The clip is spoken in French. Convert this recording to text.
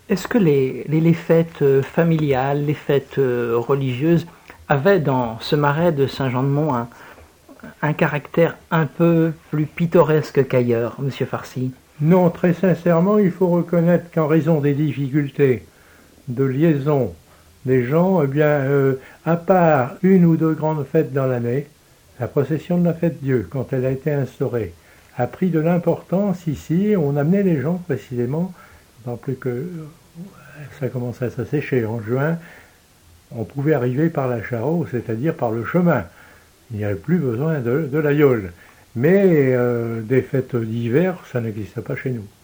Est-ce que les fêtes familiales, les fêtes religieuses avaient dans ce marais de Saint-Jean-de-Mont un caractère un peu plus pittoresque qu'ailleurs, Monsieur Farcy? Non, très sincèrement, il faut reconnaître qu'en raison des difficultés de liaison des gens, à part une ou deux grandes fêtes dans l'année, la procession de la fête Dieu, quand elle a été instaurée, a pris de l'importance ici. On amenait les gens précisément, d'autant plus que ça commençait à s'assécher en juin, on pouvait arriver par la Charreau, c'est-à-dire par le chemin. Il n'y avait plus besoin de la Yole. Mais des fêtes d'hiver, ça n'existe pas chez nous.